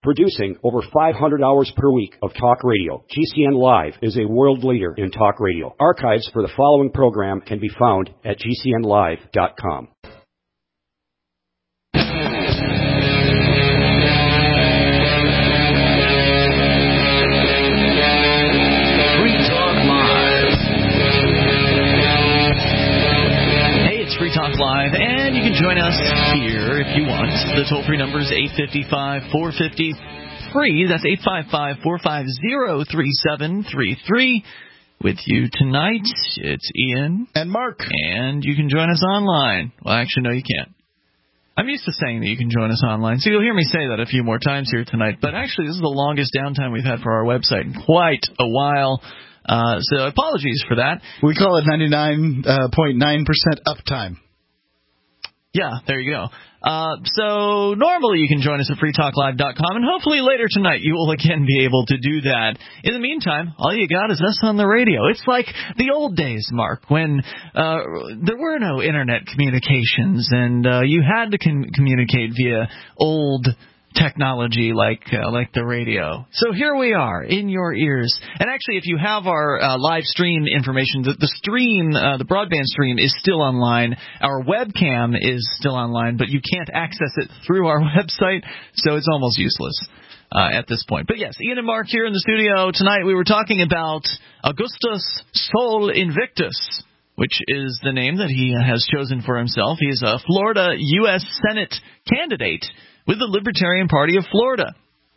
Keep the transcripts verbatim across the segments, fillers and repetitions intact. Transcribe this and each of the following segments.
Producing over five hundred hours per week of talk radio, G C N Live is a world leader in talk radio. Archives for the following program can be found at G C N live dot com. Free Talk Live, and you can join us here if you want. The toll-free number is eight five five, four five zero, free. That's eight five five, four five zero, three seven three three. With you tonight, it's Ian. And Mark. And you can join us online. Well, actually, no, you can't. I'm used to saying that you can join us online, so you'll hear me say that a few more times here tonight. But actually, this is the longest downtime we've had for our website in quite a while. Uh, so apologies for that. We call it ninety-nine point nine percent uptime. Yeah, there you go. Uh, so normally you can join us at free talk live dot com, and hopefully later tonight you will again be able to do that. In the meantime, all you got is us on the radio. It's like the old days, Mark, when uh, there were no internet communications, and uh, you had to con- communicate via old technology like uh, like the radio. So here we are in your ears. And actually, if you have our uh, live stream information, the, the stream, uh, the broadband stream is still online. Our webcam is still online, but you can't access it through our website, so it's almost useless uh, at this point. But yes, Ian and Mark here in the studio tonight. We were talking about Augustus Sol Invictus, which is the name that he has chosen for himself. He is a Florida U S Senate candidate with the Libertarian Party of Florida.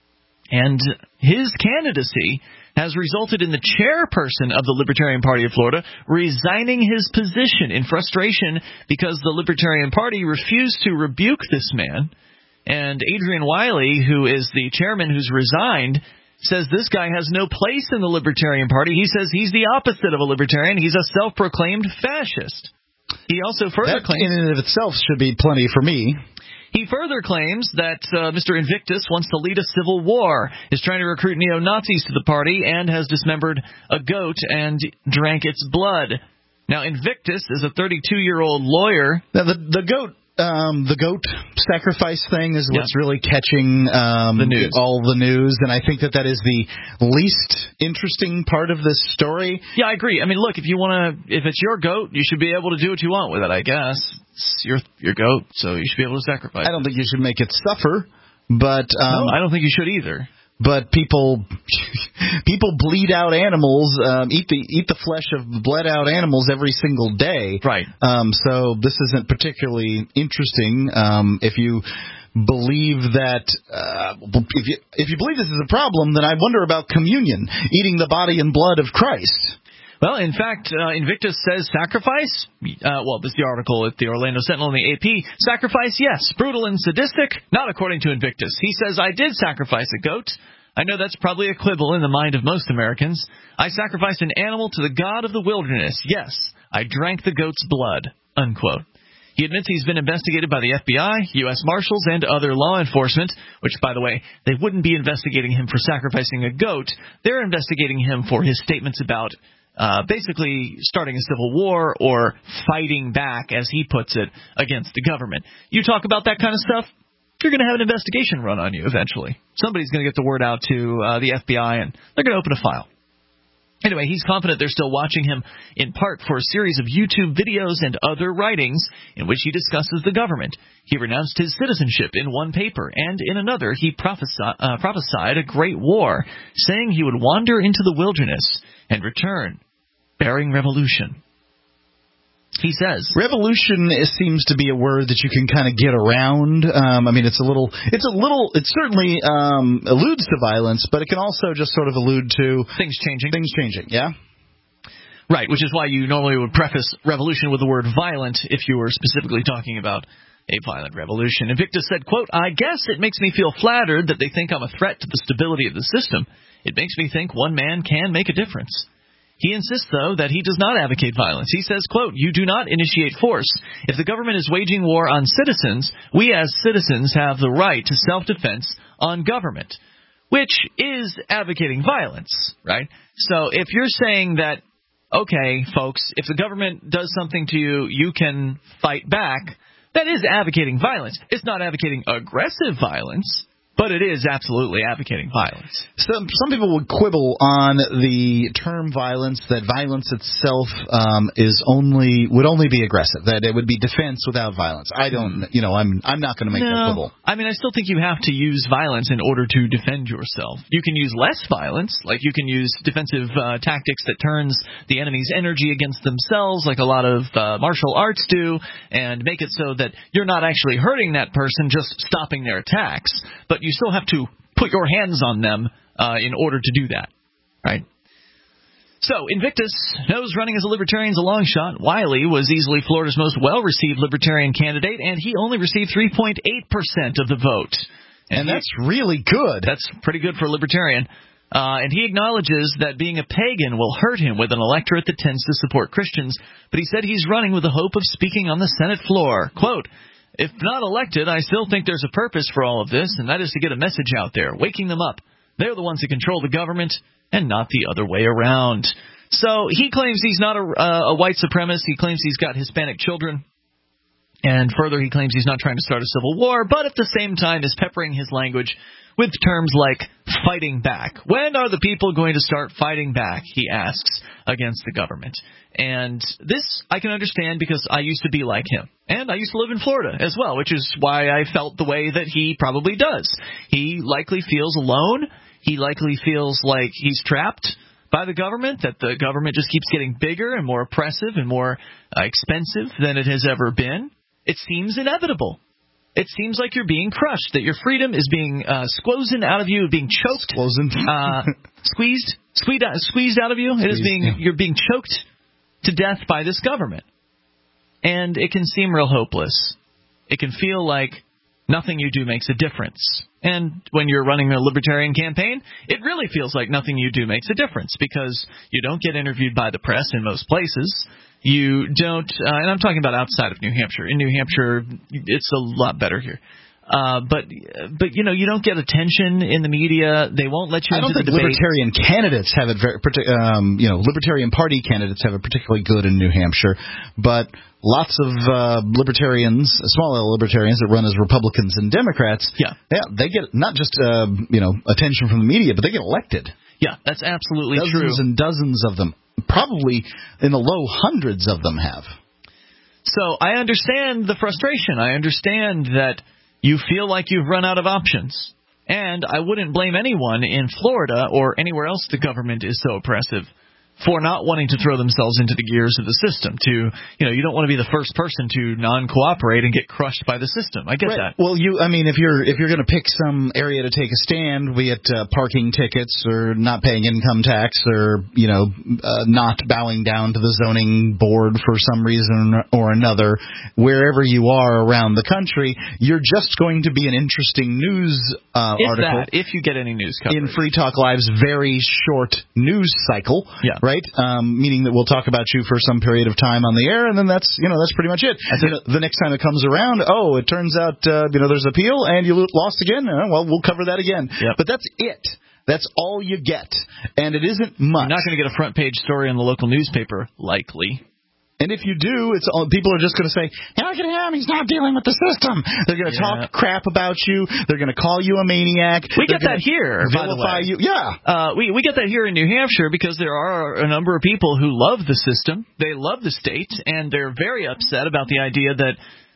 And his candidacy has resulted in the chairperson of the Libertarian Party of Florida resigning his position in frustration because the Libertarian Party refused to rebuke this man. And Adrian Wiley, who is the chairman who's resigned, says this guy has no place in the Libertarian Party. He says he's the opposite of a libertarian. He's a self-proclaimed fascist. He also further that claims... in and of itself should be plenty for me. He further claims that uh, Mister Invictus wants to lead a civil war, is trying to recruit neo-Nazis to the party, and has dismembered a goat and drank its blood. Now, Invictus is a thirty-two-year-old lawyer. Now, the, the goat um, the goat sacrifice thing is what's yeah. really catching um, the news. all the news, and I think that that is the least interesting part of this story. Yeah, I agree. I mean, look, if you want to, if it's your goat, you should be able to do what you want with it, I guess. It's your your goat, so you should be able to sacrifice I don't think you should make it suffer, but um, no, I don't think you should either. But people people bleed out animals, um, eat the eat the flesh of bled out animals every single day. Right. Um, so this isn't particularly interesting. Um, if you believe that uh, if you if you believe this is a problem, then I wonder about communion, eating the body and blood of Christ. Well, in fact, uh, Invictus says sacrifice. Uh, well, this is the article at the Orlando Sentinel and the A P. Sacrifice, yes. Brutal and sadistic, not according to Invictus. He says, I did sacrifice a goat. I know that's probably a quibble in the mind of most Americans. I sacrificed an animal to the god of the wilderness. Yes, I drank the goat's blood, unquote. He admits he's been investigated by the F B I, U S Marshals, and other law enforcement, which, by the way, they wouldn't be investigating him for sacrificing a goat. They're investigating him for his statements about Uh, basically starting a civil war or fighting back, as he puts it, against the government. You talk about that kind of stuff, you're going to have an investigation run on you eventually. Somebody's going to get the word out to uh, the F B I, and they're going to open a file. Anyway, he's confident they're still watching him, in part for a series of YouTube videos and other writings in which he discusses the government. He renounced his citizenship in one paper, and in another he prophesi- uh, prophesied a great war, saying he would wander into the wilderness and return, bearing revolution. He says, revolution is, seems to be a word that you can kind of get around. Um, I mean, it's a little, it's a little, it certainly um, alludes to violence, but it can also just sort of allude to things changing. Things changing, yeah. Right, which is why you normally would preface revolution with the word violent if you were specifically talking about a violent revolution. Invictus said, quote, I guess it makes me feel flattered that they think I'm a threat to the stability of the system. It makes me think one man can make a difference. He insists, though, that he does not advocate violence. He says, quote, you do not initiate force. If the government is waging war on citizens, we as citizens have the right to self-defense on government, which is advocating violence, right? So if you're saying that, okay, folks, if the government does something to you, you can fight back, that is advocating violence. It's not advocating aggressive violence. But it is absolutely advocating violence. Some some people would quibble on the term violence, that violence itself um, is only would only be aggressive, that it would be defense without violence. I don't, you know, I'm I'm not going to make no, that quibble. I mean, I still think you have to use violence in order to defend yourself. You can use less violence, like you can use defensive uh, tactics that turns the enemy's energy against themselves, like a lot of uh, martial arts do, and make it so that you're not actually hurting that person, just stopping their attacks. But you still have to put your hands on them uh, in order to do that, right? So, Invictus knows running as a Libertarian's a long shot. Wiley was easily Florida's most well-received Libertarian candidate, and he only received three point eight percent of the vote. And, and he, that's really good. That's pretty good for a Libertarian. Uh, and he acknowledges that being a pagan will hurt him with an electorate that tends to support Christians, but he said he's running with the hope of speaking on the Senate floor. Quote, "If not elected, I still think there's a purpose for all of this, and that is to get a message out there, waking them up. They're the ones that control the government, and not the other way around." So he claims he's not a, uh, a white supremacist. He claims he's got Hispanic children. And further, he claims he's not trying to start a civil war, but at the same time is peppering his language with terms like fighting back. When are the people going to start fighting back, he asks, against the government? And this I can understand because I used to be like him. And I used to live in Florida as well, which is why I felt the way that he probably does. He likely feels alone. He likely feels like he's trapped by the government, that the government just keeps getting bigger and more oppressive and more uh, expensive than it has ever been. It seems inevitable. It seems like you're being crushed, that your freedom is being uh, squozen out of you, being choked, uh, squeezed, squeezed out, squeezed out of you. It is being you're being choked to death by this government, and it can seem real hopeless. It can feel like nothing you do makes a difference. And when you're running a Libertarian campaign, it really feels like nothing you do makes a difference because you don't get interviewed by the press in most places. You don't, uh, and I'm talking about outside of New Hampshire. In New Hampshire, it's a lot better here. Uh, but, but you know, you don't get attention in the media. They won't let you into the debate. I don't think Libertarian candidates have it very, um, you know, Libertarian Party candidates have it particularly good in New Hampshire. But lots of uh, Libertarians, small L Libertarians that run as Republicans and Democrats, yeah, yeah they get not just, uh, you know, attention from the media, but they get elected. Yeah, that's absolutely dozens true. Dozens and dozens of them. Probably in the low hundreds of them have. So I understand the frustration. I understand that you feel like you've run out of options. And I wouldn't blame anyone in Florida or anywhere else the government is so oppressive for not wanting to throw themselves into the gears of the system. To, you know, you don't want to be the first person to non-cooperate and get crushed by the system. I get right. that. Well, you, I mean, if you're if you're going to pick some area to take a stand, be it uh, parking tickets or not paying income tax or, you know, uh, not bowing down to the zoning board for some reason or another, wherever you are around the country, you're just going to be an interesting news uh, if article. That, if you get any news coverage. In Free Talk Live's very short news cycle. Yeah. Right? Right, um, meaning that we'll talk about you for some period of time on the air, and then that's you know that's pretty much it. You know, the next time it comes around, oh, it turns out uh, you know there's appeal and you lost again. Uh, well, we'll cover that again. Yep. But that's it. That's all you get, and it isn't much. You're not going to get a front page story in the local newspaper, likely. And if you do, it's all, people are just going to say, hey, look at him, he's not dealing with the system. They're going to yeah. talk crap about you. They're going to call you a maniac. We get that here, by the way. You. Yeah. Uh, we, we get that here in New Hampshire because there are a number of people who love the system. They love the state, and they're very upset about the idea that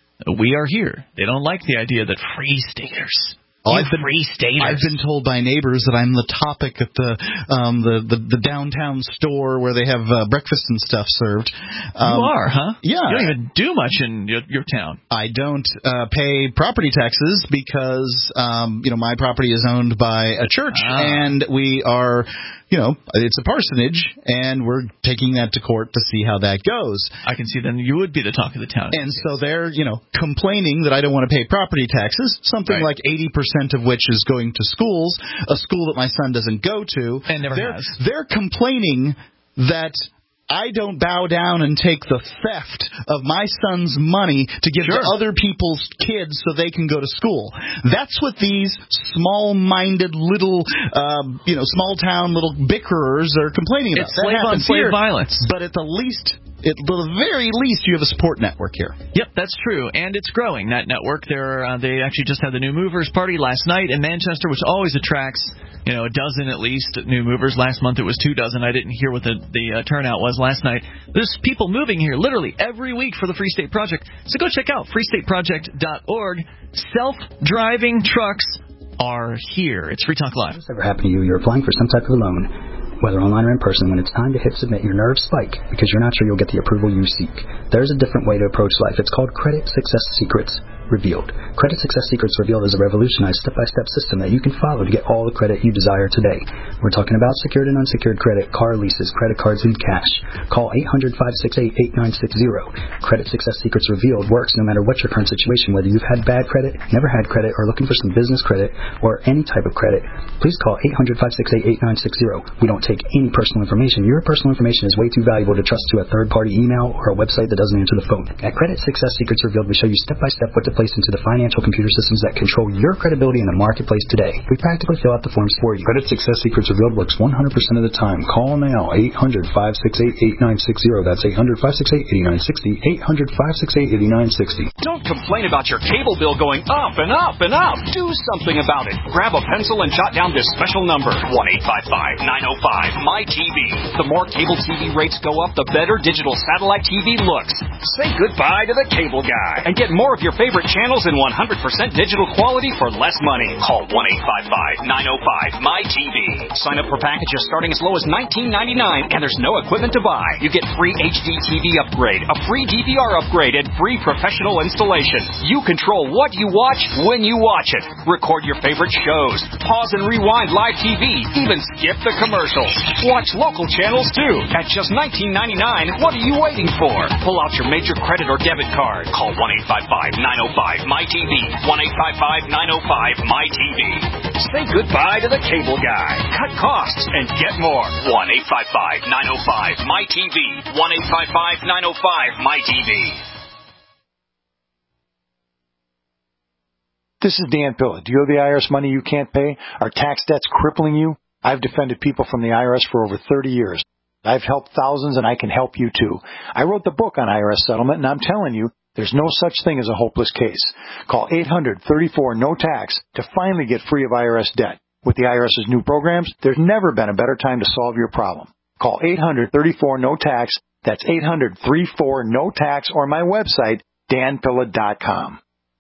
we are here. They don't like the idea that free staters... Oh, you I've been, free staters. I've been told by neighbors that I'm the topic at the um, the, the the downtown store where they have uh, breakfast and stuff served. Um, you are, huh? Yeah. You don't even do much in your, your town. I don't uh, pay property taxes because um, you know my property is owned by a church, ah. and we are. You know, it's a parsonage, and we're taking that to court to see how that goes. I can see then you would be the talk of the town. And so they're, you know, complaining that I don't want to pay property taxes, something right. like eighty percent of which is going to schools, a school that my son doesn't go to. And never they're, has. They're complaining that I don't bow down and take the theft of my son's money to give sure. to other people's kids so they can go to school. That's what these small-minded little, um, you know, small-town little bickerers are complaining about. It's slave on slave violence. But at the least, at the very least, you have a support network here. Yep, that's true, and it's growing, that network. They're, uh, they actually just had the New Movers Party last night in Manchester, which always attracts, you know, a dozen at least new movers. Last month it was two dozen. I didn't hear what the, the uh, turnout was last night. There's people moving here literally every week for the Free State Project, so go check out free state project dot org. Self-driving trucks are here. It's Free Talk Live. If this ever happened to you, you're applying for some type of a loan, whether online or in person. When it's time to hit submit, your nerves spike because you're not sure you'll get the approval you seek. There's a different way to approach life. It's called Credit Success Secrets Revealed. Credit Success Secrets Revealed is a revolutionized step-by-step system that you can follow to get all the credit you desire today. We're talking about secured and unsecured credit, car leases, credit cards, and cash. Call eight hundred, five six eight, eight nine six zero. Credit Success Secrets Revealed works no matter what your current situation, whether you've had bad credit, never had credit, or looking for some business credit, or any type of credit. Please call eight hundred, five six eight, eight nine six zero. We don't take any personal information. Your personal information is way too valuable to trust to a third-party email or a website that doesn't answer the phone. At Credit Success Secrets Revealed, we show you step-by-step what to place into the financial computer systems that control your credibility in the marketplace today. We practically fill out the forms for you. Credit Success Secrets Revealed works one hundred percent of the time. Call now, eight hundred, five six eight, eight nine six zero. That's eight hundred, five six eight, eight nine six zero. eight hundred, five six eight, eight nine six zero. Don't complain about your cable bill going up and up and up. Do something about it. Grab a pencil and jot down this special number, one eight five five, nine oh five, M Y T V. The more cable T V rates go up, the better digital satellite T V looks. Say goodbye to the cable guy and get more of your favorite channels in one hundred percent digital quality for less money. Call one eight five five, nine oh five, M Y T V. Sign up for packages starting as low as nineteen ninety-nine, and there's no equipment to buy. You get free H D T V upgrade, a free D V R upgrade, and free professional installation. You control what you watch when you watch it. Record your favorite shows. Pause and rewind live T V. Even skip the commercials. Watch local channels too. At just nineteen ninety-nine, what are you waiting for? Pull out your major credit or debit card. Call one eight five five, nine oh five, M Y T V. one eight five five, nine oh five, M Y T V. Say goodbye to the cable guy. Cut costs and get more. one eight five five, nine oh five, M Y T V. one eight five five, nine oh five, M Y T V. This is Dan Pilla. Do you owe the I R S money you can't pay? Are tax debts crippling you? I've defended people from the I R S for over thirty years. I've helped thousands, and I can help you too. I wrote the book on I R S settlement, and I'm telling you, there's no such thing as a hopeless case. Call eight hundred, thirty-four, no tax to finally get free of I R S debt. With the IRS's new programs, there's never been a better time to solve your problem. Call eight hundred, thirty-four, no tax. That's eight hundred, thirty-four, no tax, or my website, dan pilla dot com.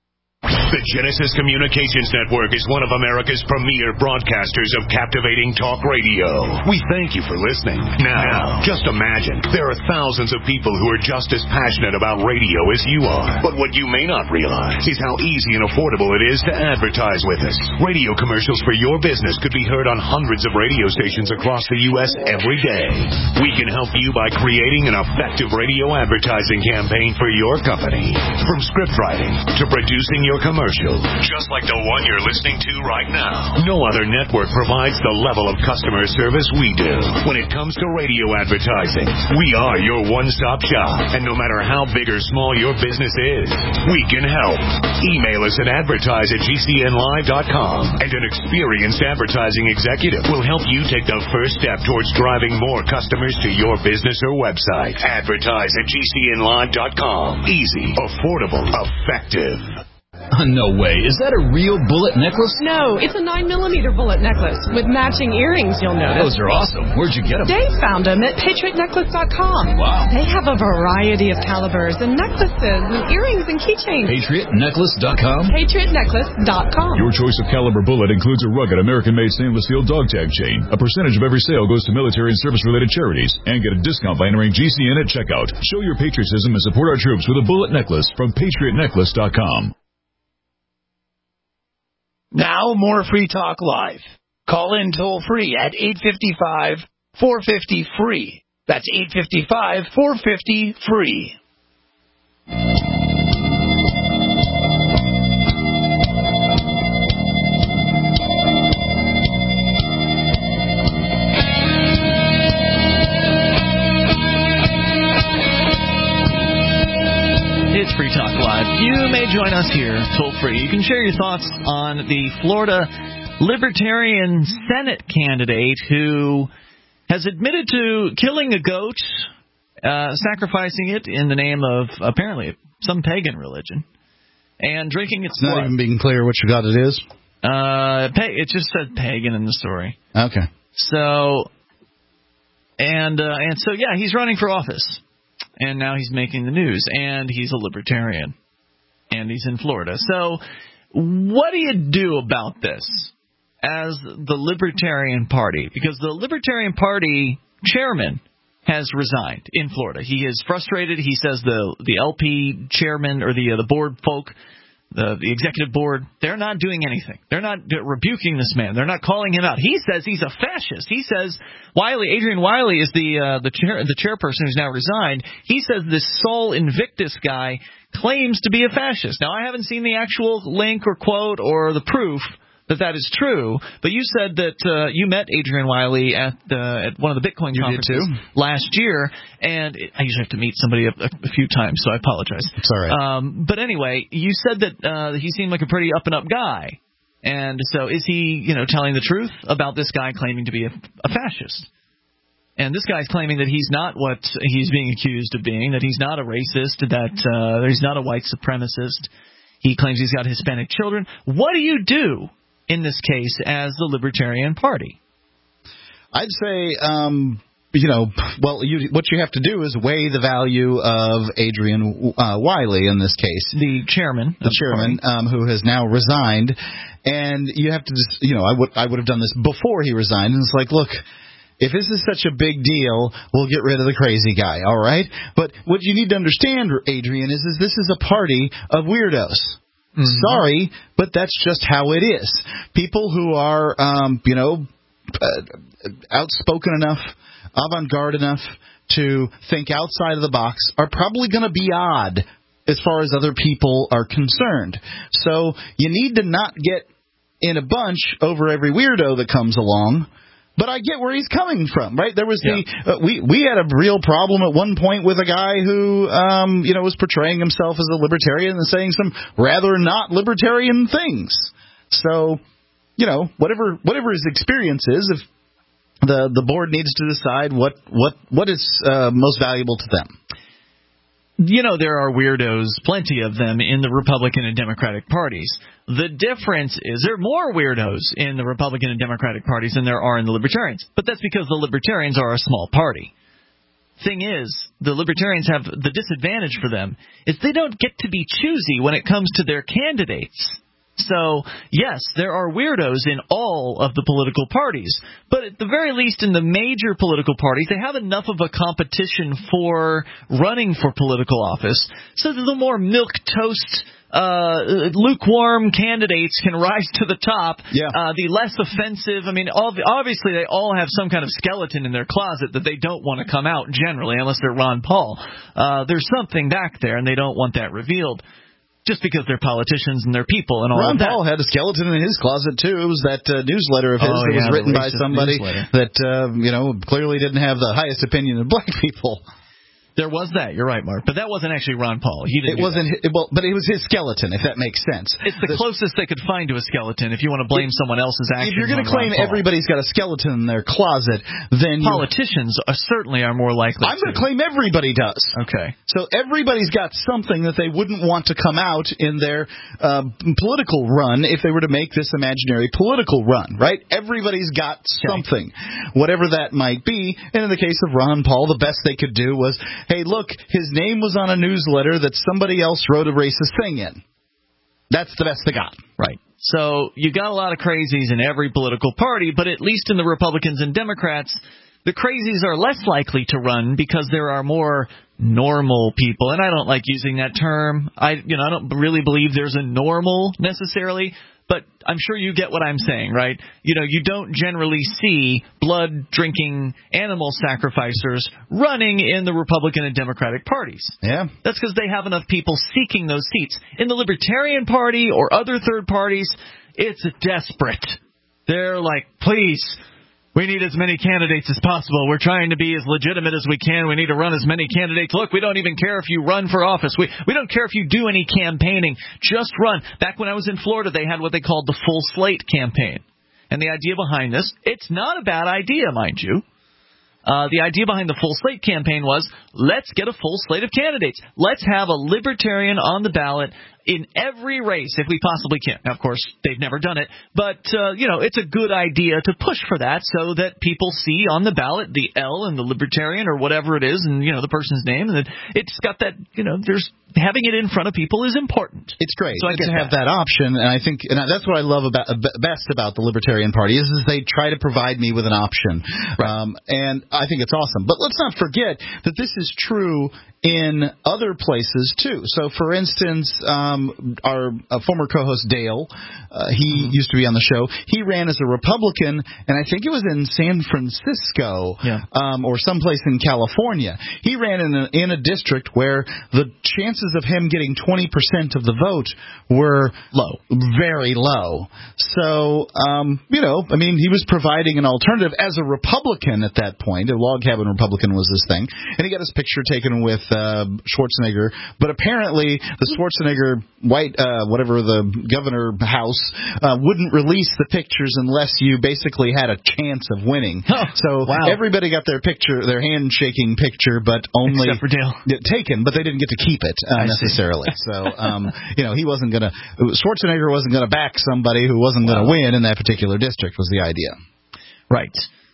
The Genesis Communications Network is one of America's premier broadcasters of captivating talk radio. We thank you for listening. Now, just imagine, there are thousands of people who are just as passionate about radio as you are. But what you may not realize is how easy and affordable it is to advertise with us. Radio commercials for your business could be heard on hundreds of radio stations across the U S every day. We can help you by creating an effective radio advertising campaign for your company. From script writing to producing your commercial, just like the one you're listening to right now. No other network provides the level of customer service we do. When it comes to radio advertising, we are your one-stop shop. And no matter how big or small your business is, we can help. Email us at advertise at g c n live dot com, and an experienced advertising executive will help you take the first step towards driving more customers to your business or website. Advertise at g c n live dot com. Easy, affordable, effective. No way. Is that a real bullet necklace? No, it's a nine millimeter bullet necklace with matching earrings, you'll notice. Those are awesome. Where'd you get them? Dave found them at patriot necklace dot com. Wow. They have a variety of calibers and necklaces and earrings and keychains. patriot necklace dot com? patriot necklace dot com. Your choice of caliber bullet includes a rugged American-made stainless steel dog tag chain. A percentage of every sale goes to military and service-related charities. And get a discount by entering G C N at checkout. Show your patriotism and support our troops with a bullet necklace from patriot necklace dot com. Now, more Free Talk Live. Call in toll-free at eight five five, four five zero, free. That's eight five five, four five zero, free. It's Free Talk Live. You may join us here, toll-free. You can share your thoughts on the Florida Libertarian Senate candidate who has admitted to killing a goat uh, sacrificing it in the name of, apparently, some pagan religion, and drinking its It's not blood. even being clear which god it is? Uh, pa- it just said pagan in the story. Okay. So, and uh, and so, yeah, he's running for office, and now he's making the news, and he's a libertarian, and he's in Florida. So, what do you do about this as the Libertarian Party? Because the Libertarian Party chairman has resigned in Florida. He is frustrated. He says the the L P chairman or the uh, the board folk, the the executive board, they're not doing anything. They're not rebuking this man. They're not calling him out. He says he's a fascist. He says Wiley, Adrian Wiley is the uh, the chair the chairperson who's now resigned. He says this Sol Invictus guy claims to be a fascist. Now, I haven't seen the actual link or quote or the proof that that is true, but you said that uh, you met Adrian Wiley at uh, at one of the Bitcoin you conferences did too? last year, and it, I usually have to meet somebody a, a few times, so I apologize. It's all right. Um, but anyway, you said that uh, he seemed like a pretty up-and-up guy, and so is he, you know, telling the truth about this guy claiming to be a, a fascist? And this guy's claiming that he's not what he's being accused of being, that he's not a racist, that uh, he's not a white supremacist. He claims he's got Hispanic children. What do you do in this case as the Libertarian Party? I'd say, um, you know, well, you, what you have to do is weigh the value of Adrian uh, Wiley in this case. The chairman. The chairman, the um, who has now resigned. And you have to just, you know, I would I would have done this before he resigned. And it's like, look, if this is such a big deal, we'll get rid of the crazy guy, all right? But what you need to understand, Adrian, is, is this is a party of weirdos. Mm-hmm. Sorry, but that's just how it is. People who are, um, you know, uh, outspoken enough, avant-garde enough to think outside of the box are probably going to be odd as far as other people are concerned. So you need to not get in a bunch over every weirdo that comes along. But I get where he's coming from, right? There was the yeah. uh, we we had a real problem at one point with a guy who, um, you know, was portraying himself as a libertarian and saying some rather not libertarian things. So, you know, whatever whatever his experience is, if the the board needs to decide what what what is uh, most valuable to them. You know, there are weirdos, plenty of them, in the Republican and Democratic parties. The difference is there are more weirdos in the Republican and Democratic parties than there are in the Libertarians. But that's because the Libertarians are a small party. Thing is, the Libertarians have the disadvantage for them is they don't get to be choosy when it comes to their candidates. So, yes, there are weirdos in all of the political parties, but at the very least in the major political parties, they have enough of a competition for running for political office so that the more milquetoast, uh, lukewarm candidates can rise to the top. Yeah. Uh, the less offensive, I mean, obviously they all have some kind of skeleton in their closet that they don't want to come out generally, unless they're Ron Paul. Uh, there's something back there, and they don't want that revealed. Just because they're politicians and they're people and all Ron of that. Paul had a skeleton in his closet, too. It was that uh, newsletter of his oh, that yeah, was written by somebody newsletter. that, uh, you know, clearly didn't have the highest opinion of black people. There was that. You're right, Mark. But that wasn't actually Ron Paul. He didn't it wasn't. His, well, but it was his skeleton, if that makes sense. It's the, the closest they could find to a skeleton. If you want to blame it, someone else's actions, if you're going to claim everybody's got a skeleton in their closet, then politicians are, certainly are more likely. I'm going to claim everybody does. Okay. So everybody's got something that they wouldn't want to come out in their uh, political run if they were to make this imaginary political run, right? Everybody's got something, okay. Whatever that might be. And in the case of Ron Paul, the best they could do was, hey, look, his name was on a newsletter that somebody else wrote a racist thing in. That's the best they got. Right. So you got a lot of crazies in every political party, but at least in the Republicans and Democrats, the crazies are less likely to run because there are more normal people. And I don't like using that term. I, you know, I don't really believe there's a normal necessarily. But I'm sure you get what I'm saying, right? You know, you don't generally see blood-drinking animal sacrificers running in the Republican and Democratic parties. Yeah. That's because they have enough people seeking those seats. In the Libertarian Party or other third parties, it's desperate. They're like, please, we need as many candidates as possible. We're trying to be as legitimate as we can. We need to run as many candidates. Look, we don't even care if you run for office. We we don't care if you do any campaigning. Just run. Back when I was in Florida, they had what they called the full slate campaign. And the idea behind this, it's not a bad idea, mind you. Uh, the idea behind the full slate campaign was, let's get a full slate of candidates. Let's have a libertarian on the ballot in every race if we possibly can. Now, of course, they've never done it, but, uh, you know, it's a good idea to push for that so that people see on the ballot the L and the libertarian or whatever it is and, you know, the person's name. And it's got that, you know, there's having it in front of people is important. It's great so I to have that. that option, and I think and that's what I love about best about the Libertarian Party is, is they try to provide me with an option, right. um, and I think it's awesome. But let's not forget that this is true in other places too. So, for instance, um, our uh, former co-host Dale, uh, he mm-hmm. used to be on the show. He ran as a Republican, and I think it was in San Francisco yeah. um, or someplace in California. He ran in a, in a district where the chances of him getting twenty percent of the vote were low, very low. So, um, you know, I mean, he was providing an alternative as a Republican at that point. A log cabin Republican was this thing, and he got his picture taken with uh, Schwarzenegger. But apparently, the Schwarzenegger white, uh, whatever the governor house, uh, wouldn't release the pictures unless you basically had a chance of winning. Oh, so wow. everybody got their picture, their handshaking picture, but only Except for Dale. taken, but they didn't get to keep it uh, necessarily. So, um, you know, he wasn't going to. Schwarzenegger wasn't going to back somebody who wasn't going to wow. win in that particular district. Was the idea? Right.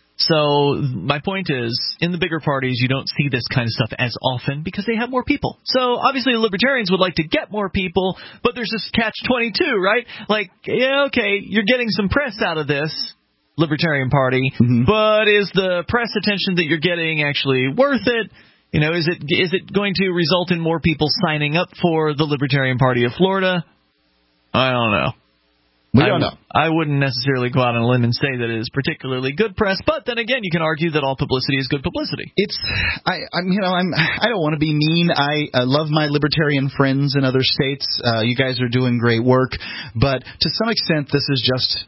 So my point is, in the bigger parties, you don't see this kind of stuff as often because they have more people. So obviously the Libertarians would like to get more people, but there's this catch twenty-two, right? Like, yeah, okay, you're getting some press out of this Libertarian Party, mm-hmm. but is the press attention that you're getting actually worth it? You know, is it is it going to result in more people signing up for the Libertarian Party of Florida? I don't know. We I don't w- know. I wouldn't necessarily go out on a limb and say that it is particularly good press, but then again, you can argue that all publicity is good publicity. It's, I, I'm, you know, I'm, I don't want to be mean. I, I love my libertarian friends in other states. Uh, you guys are doing great work, but to some extent, this is just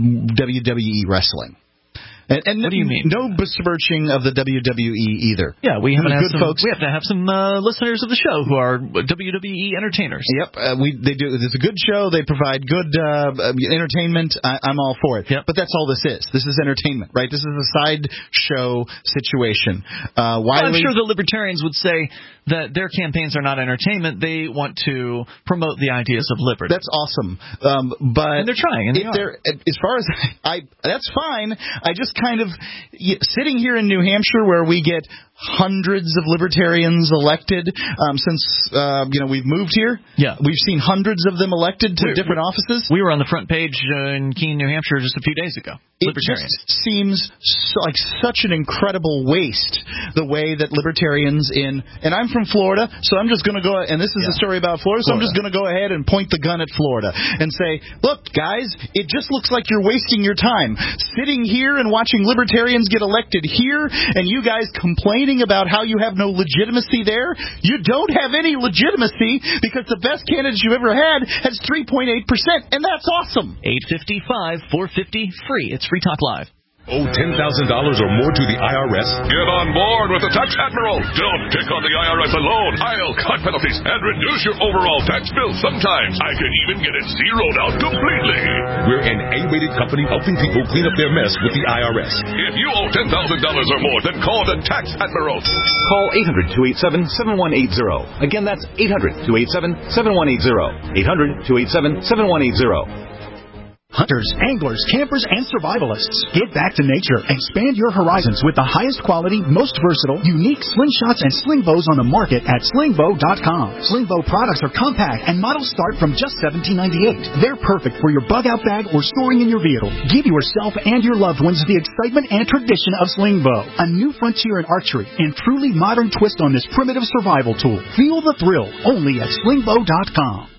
W W E wrestling. And, and what do you mean? No besmirching of the W W E either. Yeah, we have, to have, good some, folks. we have to have some uh, listeners of the show who are W W E entertainers. Yep, uh, we they do. It's a good show. They provide good uh, entertainment. I, I'm all for it. Yep. But that's all this is. This is entertainment, right? This is a side show situation. Uh, Wiley, well, I'm sure the Libertarians would say that their campaigns are not entertainment. They want to promote the ideas of liberty. That's awesome. Um, but and they're trying. And if they they're, as far as I, that's fine. I just kind of sitting here in New Hampshire where we get hundreds of libertarians elected um, since uh, you know we've moved here. Yeah, we've seen hundreds of them elected to we're, different offices. We were on the front page uh, in Keene, New Hampshire, just a few days ago. It just seems so, like such an incredible waste the way that libertarians in and I'm from Florida, so I'm just going to go and this is yeah. a story about Florida, so Florida. I'm just going to go ahead and point the gun at Florida and say, look, guys, it just looks like you're wasting your time sitting here and watching libertarians get elected here, and you guys complaining about how you have no legitimacy there. You don't have any legitimacy because the best candidate you ever had has three point eight percent, and that's awesome. eight fifty-five, four fifty, free. It's Free Talk Live. Owe ten thousand dollars or more to the I R S? Get on board with the Tax Admiral. Don't pick on the I R S alone. I'll cut penalties and reduce your overall tax bill. Sometimes I can even get it zeroed out completely. We're an A-rated company helping people clean up their mess with the I R S. If you owe ten thousand dollars or more, then call the Tax Admiral. Call eight hundred, two eight seven, seven one eight zero. Again, that's eight hundred, two eight seven, seven one eight zero. eight hundred, two eight seven, seven one eight zero. Hunters, anglers, campers, and survivalists. Get back to nature. Expand your horizons with the highest quality, most versatile, unique slingshots and sling bows on the market at sling bow dot com. Sling bow products are compact and models start from just seventeen ninety-eight. They're perfect for your bug-out bag or storing in your vehicle. Give yourself and your loved ones the excitement and tradition of sling bow, a new frontier in archery and truly modern twist on this primitive survival tool. Feel the thrill only at sling bow dot com.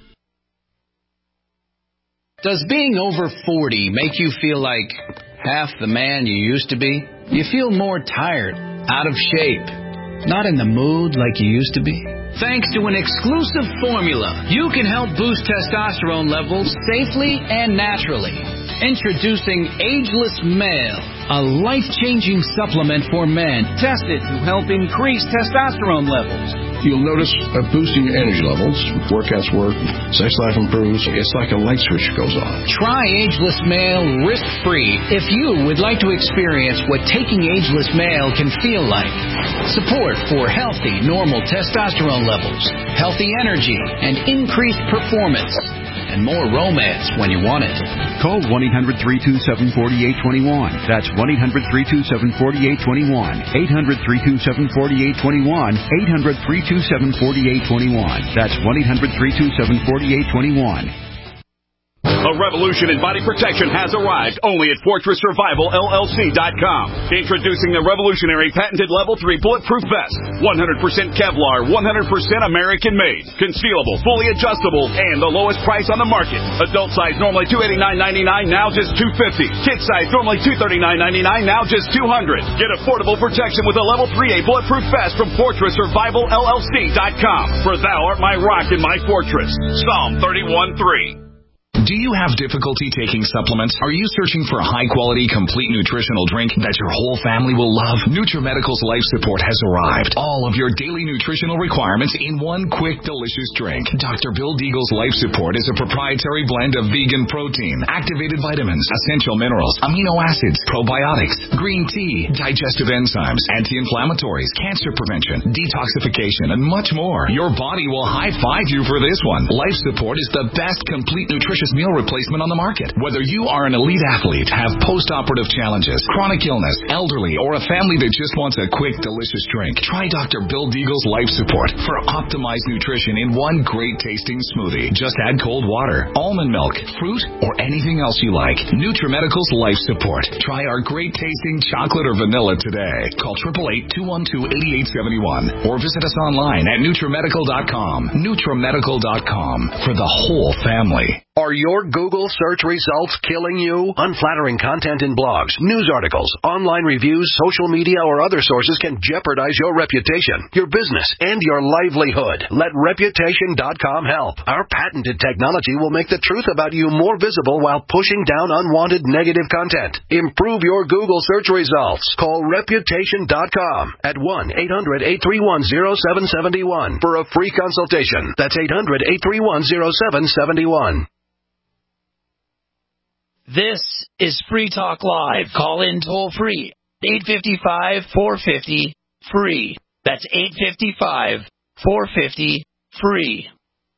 Does being over forty make you feel like half the man you used to be? You feel more tired, out of shape, not in the mood like you used to be? Thanks to an exclusive formula, you can help boost testosterone levels safely and naturally. Introducing Ageless Male, a life-changing supplement for men tested to help increase testosterone levels. You'll notice a boost in your energy levels, workouts work, sex life improves. It's like a light switch goes on. Try Ageless Male risk-free if you would like to experience what taking Ageless Male can feel like. Support for healthy, normal testosterone levels, healthy energy, and increased performance. And more romance when you want it. Call one eight hundred three two seven four eight two one. That's one eight hundred three two seven four eight two one. eight hundred three two seven four eight two one. eight hundred three two seven four eight two one. That's one eight hundred three two seven four eight two one. A revolution in body protection has arrived only at Fortress Survival L L C dot com. Introducing the revolutionary patented Level three Bulletproof Vest. one hundred percent Kevlar, one hundred percent American-made. Concealable, fully adjustable, and the lowest price on the market. Adult size normally two hundred eighty-nine ninety-nine, now just two hundred fifty dollars. Kid size normally two hundred thirty-nine ninety-nine, now just two hundred dollars. Get affordable protection with a Level three A Bulletproof Vest from Fortress Survival L L C dot com. For thou art my rock and my fortress. Psalm thirty-one three. Do you have difficulty taking supplements? Are you searching for a high-quality, complete nutritional drink that your whole family will love? NutriMedical's Life Support has arrived. All of your daily nutritional requirements in one quick, delicious drink. Doctor Bill Deagle's Life Support is a proprietary blend of vegan protein, activated vitamins, essential minerals, amino acids, probiotics, green tea, digestive enzymes, anti-inflammatories, cancer prevention, detoxification, and much more. Your body will high-five you for this one. Life Support is the best complete nutritious meal replacement on the market. Whether you are an elite athlete, have post-operative challenges, chronic illness, elderly, or a family that just wants a quick, delicious drink, try Doctor Bill Deagle's Life Support for optimized nutrition in one great-tasting smoothie. Just add cold water, almond milk, fruit, or anything else you like. NutriMedical's Life Support. Try our great-tasting chocolate or vanilla today. Call eight eight eight, two one two, eight eight seven one or visit us online at NutriMedical dot com. NutriMedical dot com for the whole family. Are your Google search results killing you? Unflattering content in blogs, news articles, online reviews, social media, or other sources can jeopardize your reputation, your business, and your livelihood. Let Reputation dot com help. Our patented technology will make the truth about you more visible while pushing down unwanted negative content. Improve your Google search results. Call Reputation dot com at one eight hundred, eight three one, zero seven seven one for a free consultation. That's eight hundred, eight three one, zero seven seven one. This is Free Talk Live. Call in toll free. eight five five, four five zero, free. That's eight five five, four five zero, free.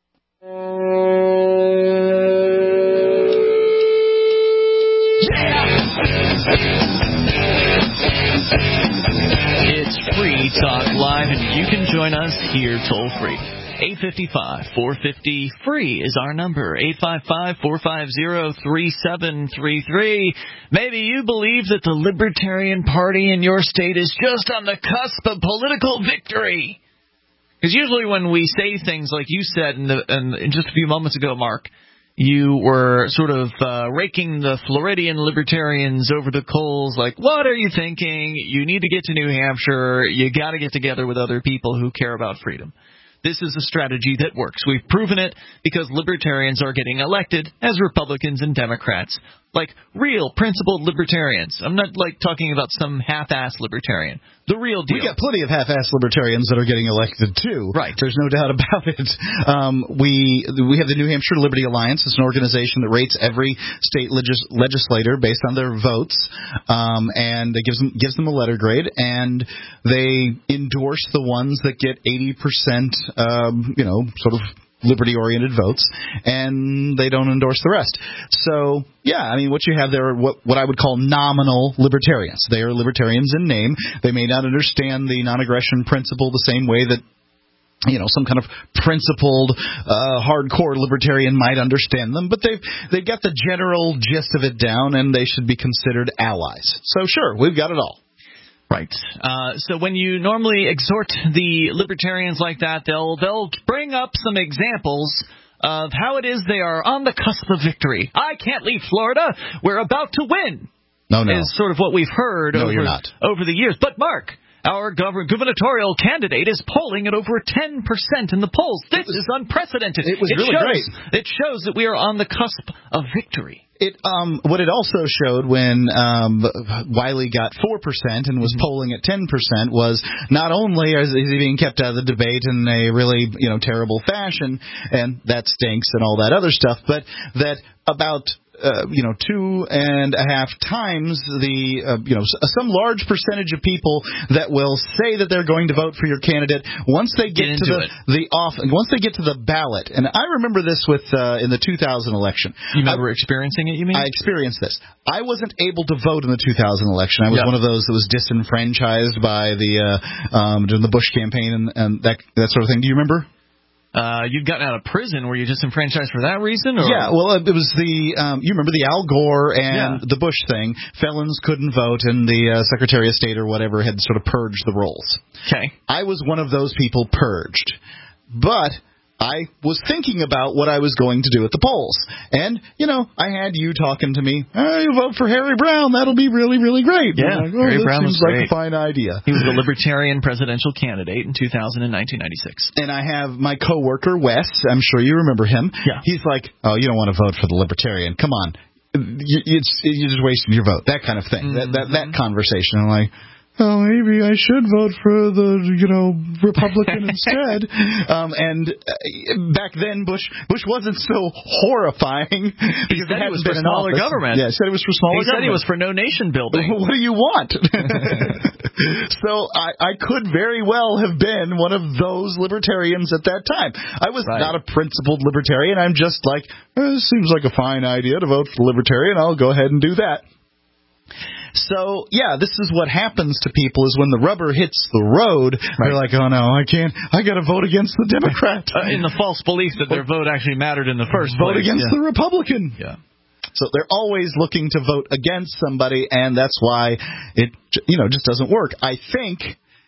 It's Free Talk Live, and you can join us here toll free. eight five five, four five zero, free is our number. eight five five, four five zero, three seven three three. Maybe you believe that the Libertarian Party in your state is just on the cusp of political victory. Because usually when we say things like you said in, the, in, in just a few moments ago, Mark, you were sort of uh, raking the Floridian Libertarians over the coals like, what are you thinking? You need to get to New Hampshire. You got to get together with other people who care about freedom. This is a strategy that works. We've proven it because libertarians are getting elected as Republicans and Democrats. Like real principled libertarians. I'm not like talking about some half-ass libertarian. The real deal. We got plenty of half-ass libertarians that are getting elected too. Right. There's no doubt about it. Um, we we have the New Hampshire Liberty Alliance. It's an organization that rates every state legis- legislator based on their votes, um, and it gives them gives them a letter grade, and they endorse the ones that get eighty percent, um, you know, sort of liberty-oriented votes, and they don't endorse the rest. So, yeah, I mean, what you have there are what, what I would call nominal libertarians. They are libertarians in name. They may not understand the non-aggression principle the same way that, you know, some kind of principled, uh, hardcore libertarian might understand them, but they've they've got the general gist of it down, and they should be considered allies. So, sure, we've got it all. Right. Uh, so when you normally exhort the libertarians like that, they'll they'll bring up some examples of how it is they are on the cusp of victory. I can't leave Florida. We're about to win. No, no. Is sort of what we've heard no, over, you're not. over the years. But, Mark, Our gov- gubernatorial candidate is polling at over ten percent in the polls. This is unprecedented. It was it really shows, great. It shows that we are on the cusp of victory. It um what it also showed when um Wiley got four percent and was mm-hmm. polling at ten percent was not only is he being kept out of the debate in a really, you know, terrible fashion, and that stinks and all that other stuff, but that about Uh, you know, two and a half times the, uh, you know, some large percentage of people that will say that they're going to vote for your candidate once they get, get to the, the off, once they get to the ballot. And I remember this with uh, in the two thousand election. You remember I, experiencing it? You mean? I experienced this. I wasn't able to vote in the two thousand election. I was yep. one of those that was disenfranchised by the uh, um, during the Bush campaign and, and that that sort of thing. Do you remember? Uh, you'd gotten out of prison. Were you disenfranchised for that reason? Or? Yeah, well, it was the, um, you remember the Al Gore and yeah. the Bush thing. Felons couldn't vote, and the uh, Secretary of State or whatever had sort of purged the rolls. Okay. I was one of those people purged. But I was thinking about what I was going to do at the polls. And, you know, I had you talking to me, oh, you vote for Harry Brown. That'll be really, really great. Yeah, like, oh, Harry that Brown seems was like great. a fine idea. He was the Libertarian presidential candidate in two thousand and nineteen ninety-six. And I have my coworker, Wes. I'm sure you remember him. Yeah. He's like, oh, you don't want to vote for the Libertarian. Come on. You, it's, you're just wasting your vote. That kind of thing. Mm-hmm. That, that, that conversation. I'm like, oh, maybe I should vote for the, you know, Republican instead. Um, and uh, back then, Bush Bush wasn't so horrifying because he said it he was been for smaller office. government. Yeah, he said it was for smaller he government. He said he was for no nation building. What do you want? So I, I could very well have been one of those libertarians at that time. I was right. not a principled libertarian. I'm just like, eh, this seems like a fine idea to vote for the Libertarian. I'll go ahead and do that. So, yeah, this is what happens to people is when the rubber hits the road, right. they're like, oh, no, I can't, I got to vote against the Democrat. Uh, in the false belief that their vote actually mattered in the first vote place. Vote against yeah. the Republican. Yeah. So they're always looking to vote against somebody, and that's why it, you know, just doesn't work. I think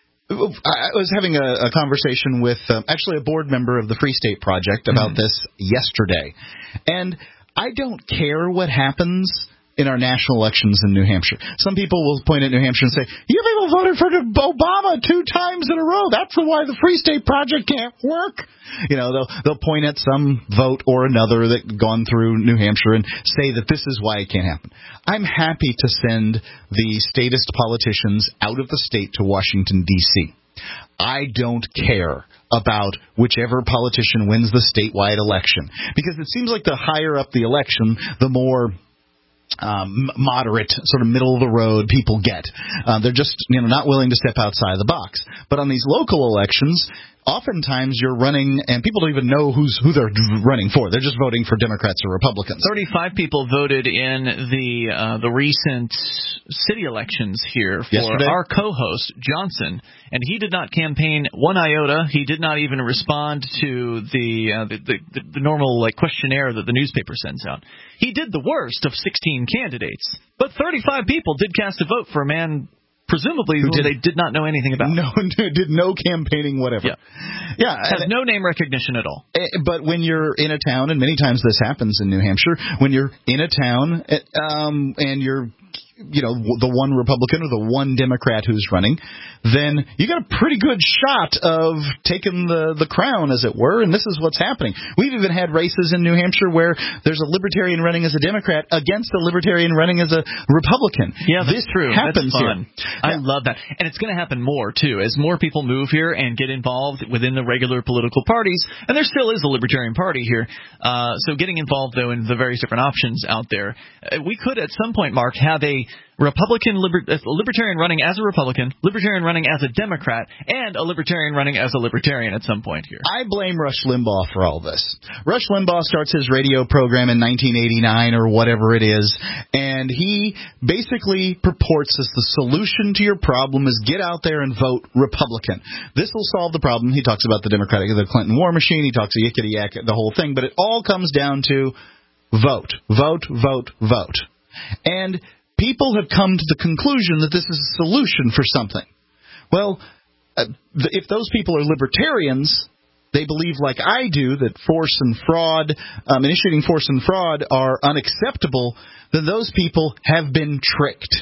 I was having a, a conversation with um, actually a board member of the Free State Project about mm-hmm. this yesterday, and I don't care what happens in our national elections in New Hampshire. Some people will point at New Hampshire and say, you people voted for Obama two times in a row. That's why the Free State Project can't work. You know, they'll they'll point at some vote or another that gone through New Hampshire and say that this is why it can't happen. I'm happy to send the statist politicians out of the state to Washington, D C I don't care about whichever politician wins the statewide election, because it seems like the higher up the election, the more Um, moderate, sort of middle of the road people get. Uh, they're just, you know, not willing to step outside the box. But on these local elections, oftentimes you're running, and people don't even know who's who they're running for. They're just voting for Democrats or Republicans. Thirty-five people voted in the uh, the recent city elections here for Yesterday? our co-host Johnson, and he did not campaign one iota. He did not even respond to the uh, the, the, the normal like questionnaire that the newspaper sends out. He did the worst of sixteen candidates, but thirty-five people did cast a vote for a man presumably who, who did, they did not know anything about. No, did no campaigning, whatever. Yeah, yeah and, has no name recognition at all. But when you're in a town, and many times this happens in New Hampshire, when you're in a town um, and you're, you know, the one Republican or the one Democrat who's running, then you got a pretty good shot of taking the, the crown, as it were, and this is what's happening. We've even had races in New Hampshire where there's a Libertarian running as a Democrat against a Libertarian running as a Republican. Yeah, that's this true. happens that's fun. here. I yeah. love that. And it's going to happen more, too, as more people move here and get involved within the regular political parties, and there still is a Libertarian Party here, uh, so getting involved, though, in the various different options out there. Uh, we could, at some point, Mark, have a Republican, liber- a Libertarian running as a Republican, Libertarian running as a Democrat, and a Libertarian running as a Libertarian at some point here. I blame Rush Limbaugh for all this. Rush Limbaugh starts his radio program in nineteen eighty-nine or whatever it is, and he basically purports as the solution to your problem is get out there and vote Republican. This will solve the problem. He talks about the Democratic, the Clinton war machine. He talks yickety yak, the whole thing, but it all comes down to vote, vote, vote, vote. And people have come to the conclusion that this is a solution for something. Well, uh, if those people are libertarians, they believe like I do that force and fraud, um, initiating force and fraud are unacceptable, then those people have been tricked.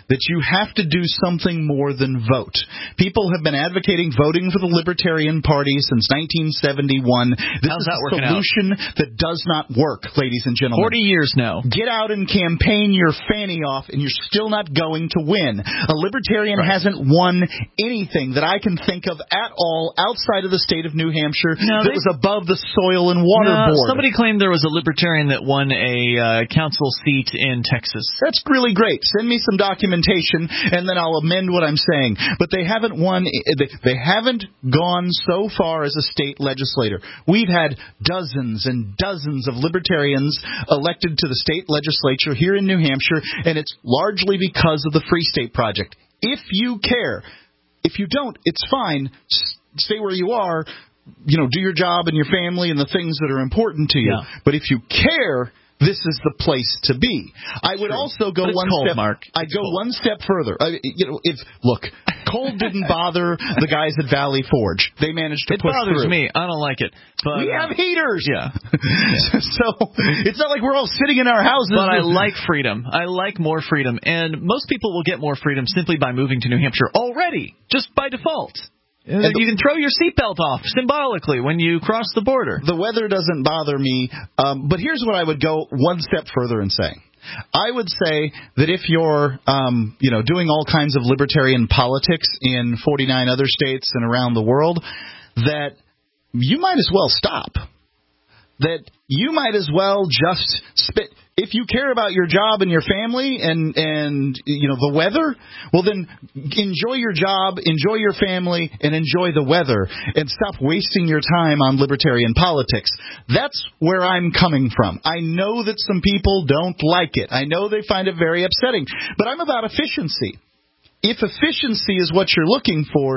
that you have to do something more than vote. People have been advocating voting for the Libertarian Party since nineteen seventy-one. This How's is that a working solution out? that does not work, ladies and gentlemen. Forty years now. Get out and campaign your fanny off, and you're still not going to win. A Libertarian Right. hasn't won anything that I can think of at all outside of the state of New Hampshire no, that they, was above the Soil and Water no, Board. Somebody claimed there was a Libertarian that won a uh, council seat in Texas. That's really great. Send me some documentation, and then I'll amend what I'm saying. But they haven't won. They, they haven't gone so far as a state legislator. We've had dozens and dozens of Libertarians elected to the state legislature here in New Hampshire, and it's largely because of the Free State Project. If you care, if you don't, it's fine. S- stay where you are. You know, do your job and your family and the things that are important to you. Yeah. But if you care, this is the place to be. I would True. also go but it's one cold, step. Mark. I'd go cold. one step further. I, you know, if look, cold didn't bother the guys at Valley Forge. They managed to it push bothers through. me. I don't like it. But, we have heaters. Yeah. So it's not like we're all sitting in our houses. But I like freedom. I like more freedom, and most people will get more freedom simply by moving to New Hampshire already, just by default. And you can throw your seatbelt off symbolically when you cross the border. The weather doesn't bother me, um, but here's what I would go one step further in saying. I would say that if you're, um, you know, doing all kinds of libertarian politics in forty-nine other states and around the world, that you might as well stop. That you might as well just spit. If you care about your job and your family and, and you know, the weather, well, then enjoy your job, enjoy your family, and enjoy the weather, and stop wasting your time on libertarian politics. That's where I'm coming from. I know that some people don't like it. I know they find it very upsetting. But I'm about efficiency. If efficiency is what you're looking for,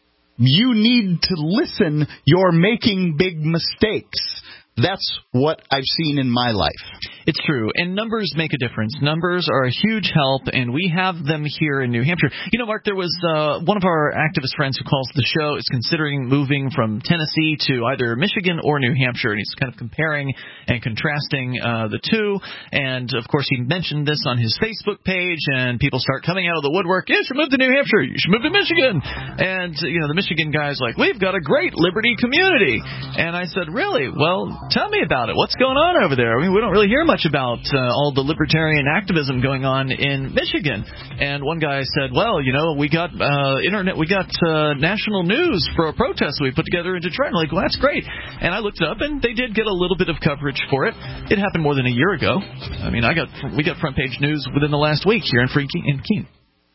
you need to listen. You're making big mistakes. That's what I've seen in my life. It's true, and numbers make a difference. Numbers are a huge help, and we have them here in New Hampshire. You know, Mark, there was uh, one of our activist friends who calls the show is considering moving from Tennessee to either Michigan or New Hampshire, and he's kind of comparing and contrasting uh, the two. And, of course, he mentioned this on his Facebook page, and people start coming out of the woodwork. You should move to New Hampshire. You should move to Michigan. And, you know, the Michigan guy's like, we've got a great liberty community. And I said, really? Well, tell me about it. What's going on over there? I mean, we don't really hear much about uh, all the libertarian activism going on in Michigan. And one guy said, well, you know, we got uh, internet, we got uh, national news for a protest we put together in Detroit. I'm like, well, that's great. And I looked it up, and they did get a little bit of coverage for it. It happened more than a year ago. I mean, I got we got front page news within the last week here in Free in Keene.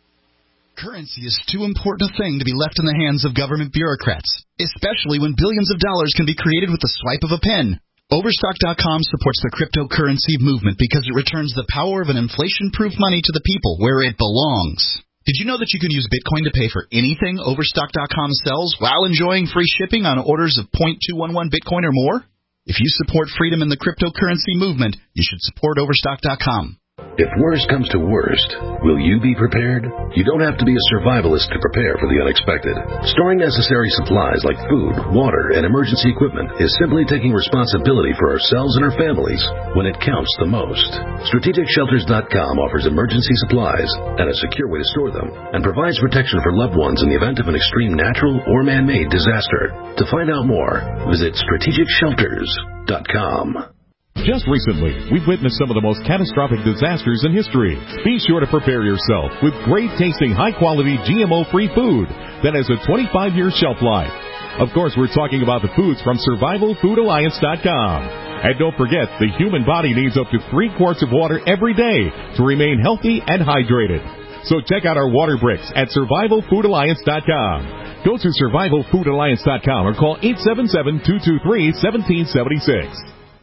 Currency is too important a thing to be left in the hands of government bureaucrats, especially when billions of dollars can be created with the swipe of a pen. Overstock dot com supports the cryptocurrency movement because it returns the power of an inflation-proof money to the people where it belongs. Did you know that you can use Bitcoin to pay for anything Overstock dot com sells while enjoying free shipping on orders of zero point two one one Bitcoin or more? If you support freedom in the cryptocurrency movement, you should support Overstock dot com. If worst comes to worst, will you be prepared? You don't have to be a survivalist to prepare for the unexpected. Storing necessary supplies like food, water, and emergency equipment is simply taking responsibility for ourselves and our families when it counts the most. Strategic Shelters dot com offers emergency supplies and a secure way to store them, and provides protection for loved ones in the event of an extreme natural or man-made disaster. To find out more, visit Strategic Shelters dot com. Just recently, we've witnessed some of the most catastrophic disasters in history. Be sure to prepare yourself with great-tasting, high-quality, G M O-free food that has a twenty-five year shelf life. Of course, we're talking about the foods from Survival Food Alliance dot com. And don't forget, the human body needs up to three quarts of water every day to remain healthy and hydrated. So check out our water bricks at Survival Food Alliance dot com. Go to Survival Food Alliance dot com or call eight seven seven, two two three, one seven seven six.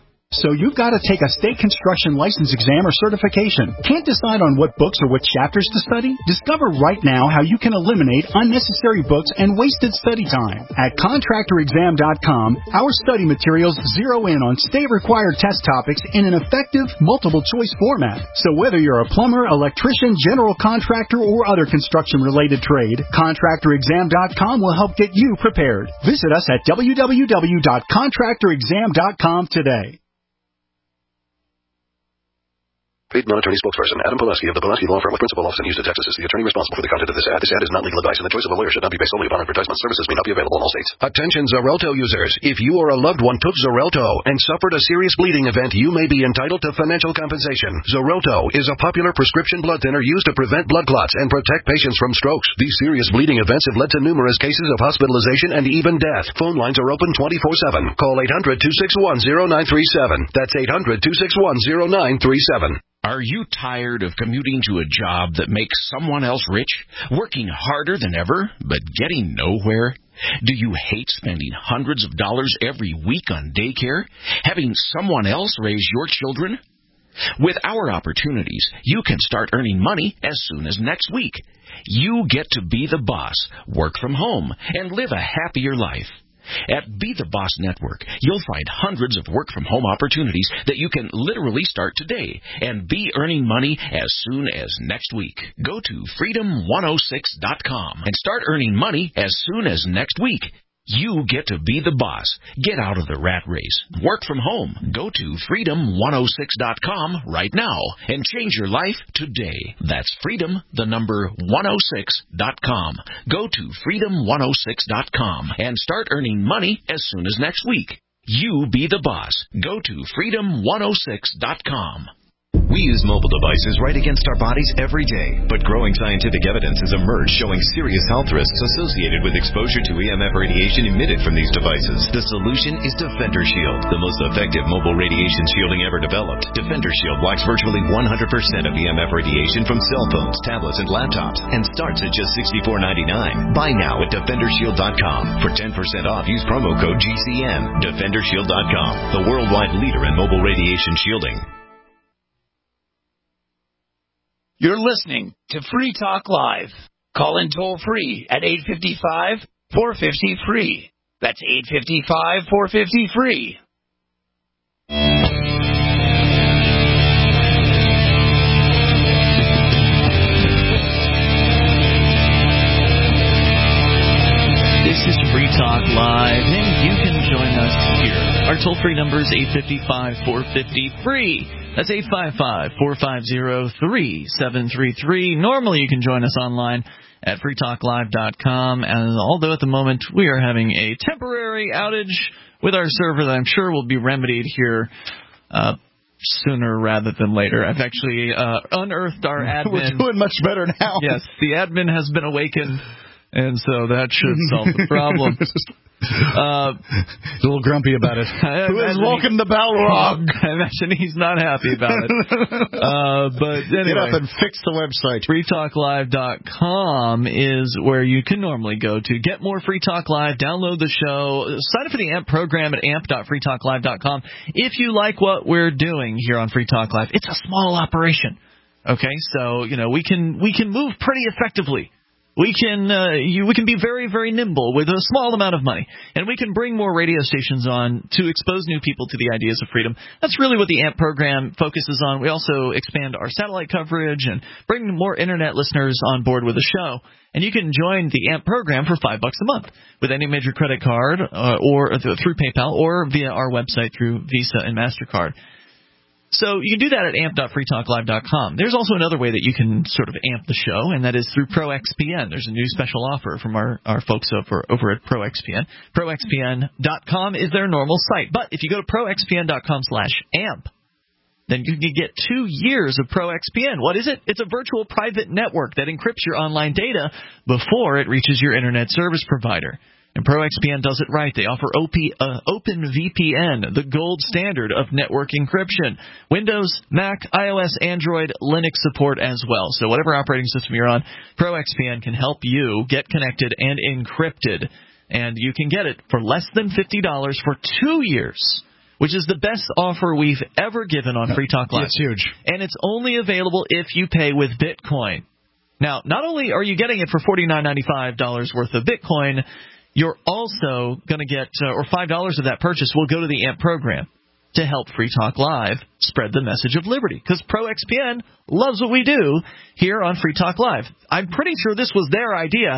So you've got to take a state construction license exam or certification. Can't decide on what books or what chapters to study? Discover right now how you can eliminate unnecessary books and wasted study time. At Contractor Exam dot com, our study materials zero in on state-required test topics in an effective, multiple-choice format. So whether you're a plumber, electrician, general contractor, or other construction-related trade, Contractor Exam dot com will help get you prepared. Visit us at w w w dot contractor exam dot com today. Paid non-attorney spokesperson Adam Pulaski of the Pulaski Law Firm with principal office in Houston, Texas is the attorney responsible for the content of this ad. This ad is not legal advice, and the choice of a lawyer should not be based solely upon advertisement. Services may not be available in all states. Attention Xarelto users. If you or a loved one took Xarelto and suffered a serious bleeding event, you may be entitled to financial compensation. Xarelto is a popular prescription blood thinner used to prevent blood clots and protect patients from strokes. These serious bleeding events have led to numerous cases of hospitalization and even death. Phone lines are open twenty-four seven. Call eight hundred, two six one, zero nine three seven. That's eight hundred, two six one, zero nine three seven. Are you tired of commuting to a job that makes someone else rich, working harder than ever, but getting nowhere? Do you hate spending hundreds of dollars every week on daycare, having someone else raise your children? With our opportunities, you can start earning money as soon as next week. You get to be the boss, work from home, and live a happier life. At Be the Boss Network, you'll find hundreds of work-from-home opportunities that you can literally start today and be earning money as soon as next week. Go to freedom one oh six dot com and start earning money as soon as next week. You get to be the boss. Get out of the rat race. Work from home. Go to freedom one oh six dot com right now and change your life today. That's freedom, the number one oh six dot com. Go to freedom one oh six dot com and start earning money as soon as next week. You be the boss. Go to freedom one oh six dot com. We use mobile devices right against our bodies every day, but growing scientific evidence has emerged showing serious health risks associated with exposure to E M F radiation emitted from these devices. The solution is Defender Shield, the most effective mobile radiation shielding ever developed. Defender Shield blocks virtually one hundred percent of E M F radiation from cell phones, tablets, and laptops, and starts at just sixty-four ninety-nine. Buy now at defender shield dot com. For ten percent off, use promo code G C N. defender shield dot com, the worldwide leader in mobile radiation shielding. You're listening to Free Talk Live. Call in toll free at eight five five, four five zero, free. That's eight five five, four five zero, free. This is Free Talk Live, and you can join us here. Our toll-free number is eight five five, four five zero, free. That's eight five five, four five zero, three seven three three. Normally you can join us online at free talk live dot com, and although at the moment we are having a temporary outage with our server that I'm sure will be remedied here uh, sooner rather than later. I've actually uh, unearthed our admin. We're doing much better now. Yes, the admin has been awakened, and so that should solve the problem. Uh, He's a little grumpy about it. Who is walking the Balrog? I imagine he's not happy about it. Uh, but anyway, get up and fix the website. free talk live dot com is where you can normally go to get more Free Talk Live, download the show, sign up for the A M P program at amp dot free talk live dot com. If you like what we're doing here on Free Talk Live, it's a small operation. Okay, so you know we can we can move pretty effectively. We can uh, you, we can be very, very nimble with a small amount of money, and we can bring more radio stations on to expose new people to the ideas of freedom. That's really what the A M P program focuses on. We also expand our satellite coverage and bring more Internet listeners on board with the show. And you can join the A M P program for five bucks a month with any major credit card uh, or uh, through PayPal or via our website through Visa and MasterCard. So you can do that at amp dot free talk live dot com. There's also another way that you can sort of amp the show, and that is through Pro X P N. There's a new special offer from our, our folks over, over at Pro X P N. pro x p n dot com is their normal site. But if you go to pro x p n dot com slash amp, then you can get two years of Pro X P N. What is it? It's a virtual private network that encrypts your online data before it reaches your Internet service provider. And Pro X P N does it right. They offer O P, uh, OpenVPN, the gold standard of network encryption. Windows, Mac, iOS, Android, Linux support as well. So whatever operating system you're on, Pro X P N can help you get connected and encrypted. And you can get it for less than fifty dollars for two years, which is the best offer we've ever given on Free Talk Live. It's huge. And it's only available if you pay with Bitcoin. Now, not only are you getting it for forty-nine ninety-five worth of Bitcoin, you're also going to get, uh, or five dollars of that purchase will go to the A M P program to help Free Talk Live spread the message of liberty. Because Pro X P N loves what we do here on Free Talk Live. I'm pretty sure this was their idea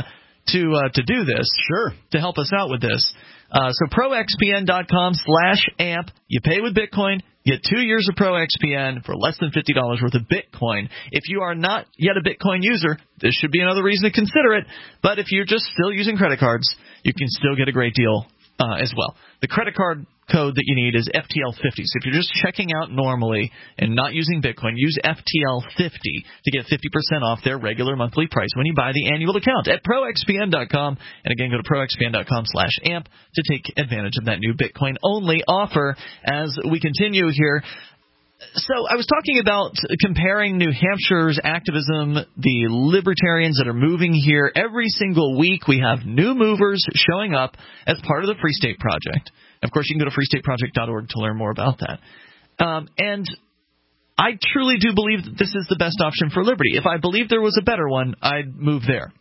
to uh, to do this. Sure. To help us out with this. Uh, so proxpn.com slash amp. You pay with Bitcoin. Get two years of ProXPN for less than fifty dollars worth of Bitcoin. If you are not yet a Bitcoin user, this should be another reason to consider it. But if you're just still using credit cards, you can still get a great deal uh, as well. The credit card code that you need is F T L fifty. So if you're just checking out normally and not using Bitcoin, use F T L fifty to get fifty percent off their regular monthly price when you buy the annual account at proxpn dot com. And again, go to proxpn dot com slash amp to take advantage of that new Bitcoin-only offer as we continue here. So I was talking about comparing New Hampshire's activism, the libertarians that are moving here. Every single week we have new movers showing up as part of the Free State Project. Of course, you can go to free state project dot org to learn more about that. Um, and I truly do believe that this is the best option for liberty. If I believed there was a better one, I'd move there.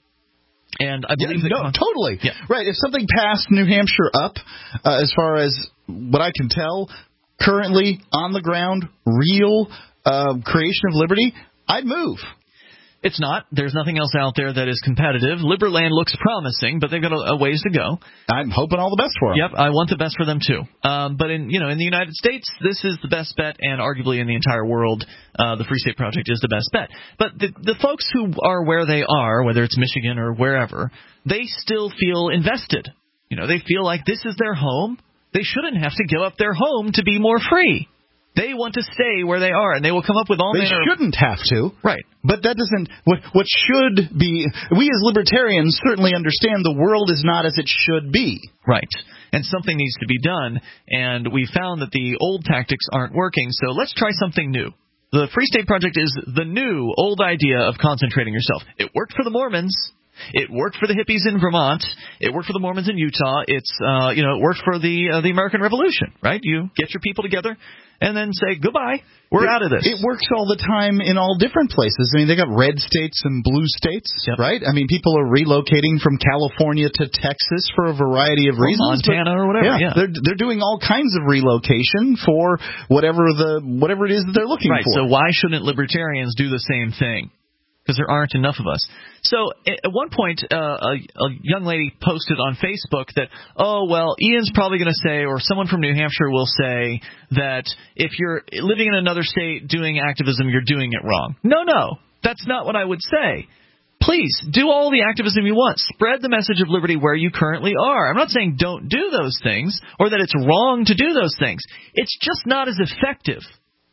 And I believe yeah, that... No, totally. Yeah. Right. If something passed New Hampshire up, uh, as far as what I can tell, currently on the ground, real uh, creation of liberty, I'd move. It's not. There's nothing else out there that is competitive. Liberland looks promising, but they've got a, a ways to go. I'm hoping all the best for them. Yep, I want the best for them too. Um, but in you know in the United States, this is the best bet, and arguably in the entire world, uh, the Free State Project is the best bet. But the, the folks who are where they are, whether it's Michigan or wherever, they still feel invested. You know, they feel like this is their home. They shouldn't have to give up their home to be more free. They want to stay where they are, and they will come up with all They manner shouldn't have to. Right. But that doesn't – what what should be – we as libertarians certainly understand the world is not as it should be. Right. And something needs to be done, and we found that the old tactics aren't working, so let's try something new. The Free State Project is the new old idea of concentrating yourself. It worked for the Mormons. It worked for the hippies in Vermont. It worked for the Mormons in Utah. It's uh, you know, it worked for the uh, the American Revolution, right? You get your people together and then say goodbye. We're it, out of this. It works all the time in all different places. I mean, they got red states and blue states, yep. right? I mean, people are relocating from California to Texas for a variety of or reasons. Montana or whatever. Yeah, yeah, they're they're doing all kinds of relocation for whatever the whatever it is that they're looking right, for. So why shouldn't libertarians do the same thing? Because there aren't enough of us. So at one point, uh, a, a young lady posted on Facebook that, oh, well, Ian's probably going to say, or someone from New Hampshire will say, that if you're living in another state doing activism, you're doing it wrong. No, no, that's not what I would say. Please, do all the activism you want. Spread the message of liberty where you currently are. I'm not saying don't do those things, or that it's wrong to do those things. It's just not as effective.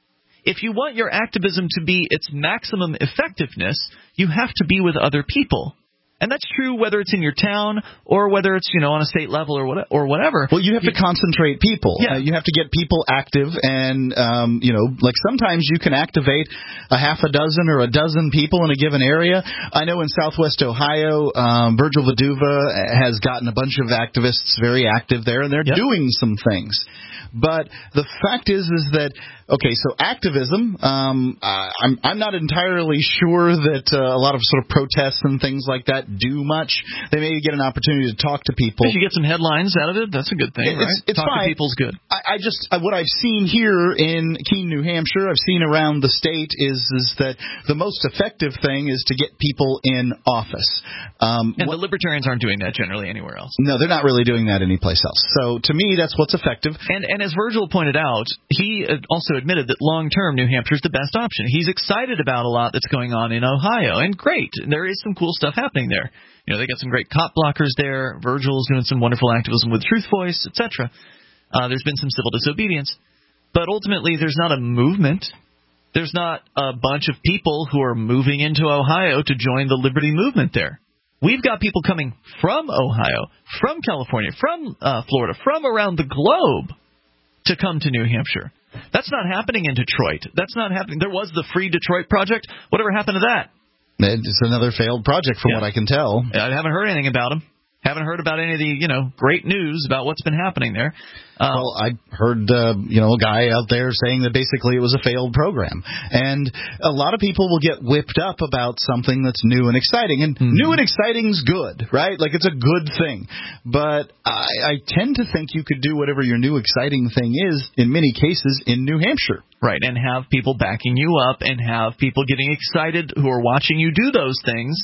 If you want your activism to be its maximum effectiveness, you have to be with other people. And that's true whether it's in your town or whether it's, you know, on a state level or what, or whatever. Well, you have to concentrate people. Yeah. Uh, you have to get people active, and, um, you know, like sometimes you can activate a half a dozen or a dozen people in a given area. I know in Southwest Ohio, um, Virgil Viduva has gotten a bunch of activists very active there, and they're yep. doing some things. But the fact is, is that, okay, so activism, um, uh, I'm, I'm not entirely sure that uh, a lot of sort of protests and things like that do much. They maybe get an opportunity to talk to people. If you get some headlines out of it, that's a good thing, it's, right? It's talk fine. to people's good. I, I just, I, what I've seen here in Keene, New Hampshire, I've seen around the state is, is that the most effective thing is to get people in office. Um, and what, the libertarians aren't doing that generally anywhere else. No, they're not really doing that anyplace else. So to me, that's what's effective. And, and as Virgil pointed out, he also admitted that long-term New Hampshire is the best option. He's excited about a lot that's going on in Ohio, and great. There is some cool stuff happening there. You know, they got some great cop blockers there. Virgil's doing some wonderful activism with Truth Voice, et cetera. Uh, there's been some civil disobedience. But ultimately, there's not a movement. There's not a bunch of people who are moving into Ohio to join the liberty movement there. We've got people coming from Ohio, from California, from uh, Florida, from around the globe to come to New Hampshire. That's not happening in Detroit. That's not happening. There was the Free Detroit Project. Whatever happened to that? It's another failed project from yeah. what I can tell. I haven't heard anything about them. Haven't heard about any of the, you know, great news about what's been happening there. Uh, well, I heard, uh, you know, a guy out there saying that basically it was a failed program. And a lot of people will get whipped up about something that's new and exciting. And mm-hmm. new and exciting's good, right? Like, it's a good thing. But I, I tend to think you could do whatever your new exciting thing is, in many cases, in New Hampshire. Right, and have people backing you up and have people getting excited who are watching you do those things.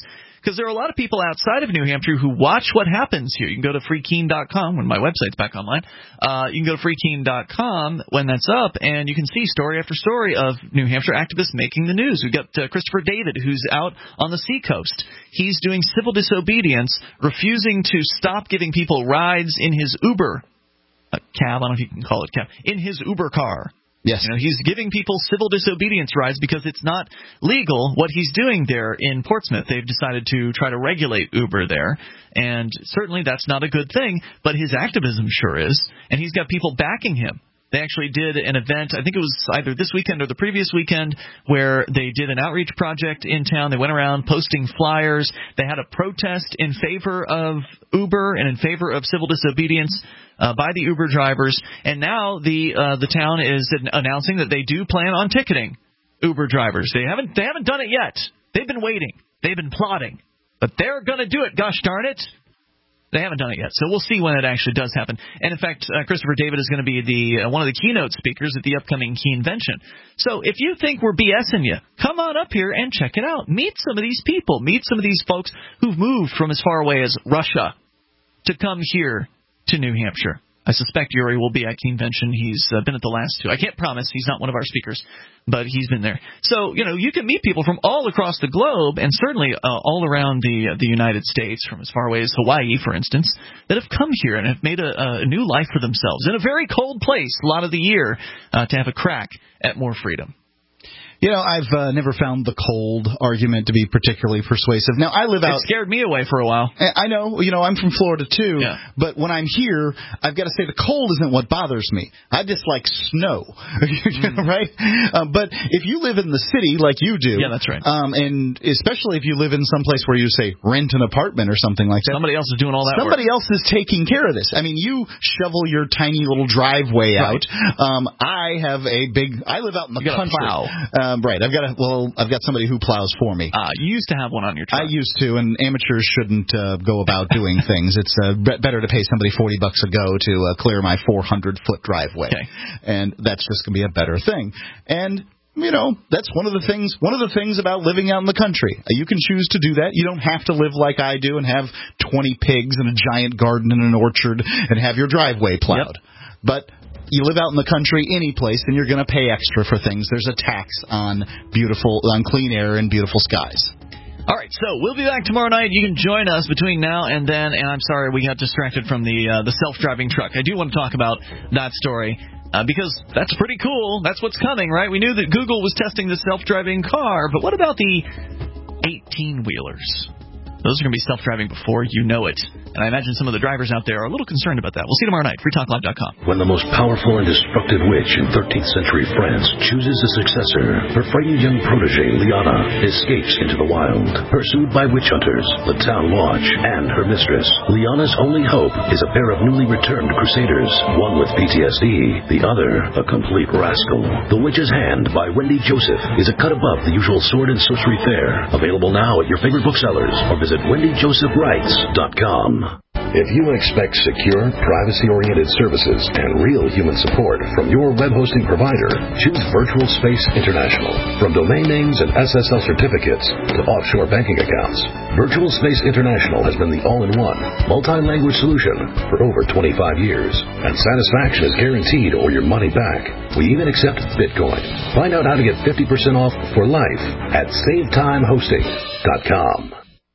because there are a lot of people outside of New Hampshire who watch what happens here. You can go to free keene dot com when my website's back online. Uh, you can go to free keene dot com when that's up, and you can see story after story of New Hampshire activists making the news. We've got uh, Christopher David, who's out on the seacoast. He's doing civil disobedience, refusing to stop giving people rides in his Uber uh, cab. I don't know if you can call it cab. In his Uber car. Yes. You know, he's giving people civil disobedience rides because it's not legal what he's doing there in Portsmouth. They've decided to try to regulate Uber there, and certainly that's not a good thing, but his activism sure is, and he's got people backing him. They actually did an event, I think it was either this weekend or the previous weekend, where they did an outreach project in town. They went around posting flyers. They had a protest in favor of Uber and in favor of civil disobedience Uh, by the Uber drivers, and now the uh, the town is announcing that they do plan on ticketing Uber drivers. They haven't they haven't done it yet. They've been waiting. They've been plotting, but they're going to do it. Gosh darn it! They haven't done it yet, so we'll see when it actually does happen. And in fact, uh, Christopher David is going to be the uh, one of the keynote speakers at the upcoming Keenvention. So if you think we're BSing you, come on up here and check it out. Meet some of these people. Meet some of these folks who've moved from as far away as Russia to come here to New Hampshire. I suspect Yuri will be at Keenvention. He's uh, been at the last two. I can't promise. He's not one of our speakers, but he's been there. So, you know, you can meet people from all across the globe and certainly uh, all around the uh, the United States, from as far away as Hawaii, for instance, that have come here and have made a, a new life for themselves in a very cold place a lot of the year uh, to have a crack at more freedom. You know, I've uh, never found the cold argument to be particularly persuasive. Now, I live out... It scared me away for a while. I know. You know, I'm from Florida, too. Yeah. But when I'm here, I've got to say the cold isn't what bothers me. I dislike snow, mm. right? Um, but if you live in the city like you do... Yeah, that's right. Um, and especially if you live in some place where you, say, rent an apartment or something like that... Somebody else is doing all that Somebody work. else is taking care of this. I mean, you shovel your tiny little driveway right. out. Um, I have a big... I live out in the you got country. Plow. Um, right. I've got a... Well, I've got somebody who plows for me. Ah, uh, you used to have one on your truck. I used to, and amateurs shouldn't uh, go about doing things. It's uh, be- better to pay somebody forty bucks a go to uh, clear my four hundred foot driveway. Okay. And that's just going to be a better thing. And, you know, that's one of the things One of the things about living out in the country. You can choose to do that. You don't have to live like I do and have twenty pigs and a giant garden and an orchard and have your driveway plowed. Yep. But... you live out in the country, any place, and you're going to pay extra for things. There's a tax on beautiful, on clean air and beautiful skies. All right, so we'll be back tomorrow night. You can join us between now and then. And I'm sorry we got distracted from the uh, the self-driving truck. I do want to talk about that story uh, because that's pretty cool. That's what's coming, right? We knew that Google was testing the self-driving car, but what about the eighteen-wheelers? Those are going to be self-driving before you know it. And I imagine some of the drivers out there are a little concerned about that. We'll see you tomorrow night. free talk live dot com. When the most powerful and destructive witch in thirteenth century France chooses a successor, her frightened young protege, Liana, escapes into the wild. Pursued by witch hunters, the town watch, and her mistress, Liana's only hope is a pair of newly returned crusaders, one with P T S D, the other a complete rascal. The Witch's Hand by Wendy Joseph is a cut above the usual sword and sorcery fare. Available now at your favorite booksellers or visit wendy joseph writes dot com. If you expect secure, privacy-oriented services and real human support from your web hosting provider, choose Virtual Space International. From domain names and S S L certificates to offshore banking accounts, Virtual Space International has been the all-in-one, multi-language solution for over twenty-five years. And satisfaction is guaranteed or your money back. We even accept Bitcoin. Find out how to get fifty percent off for life at save time hosting dot com.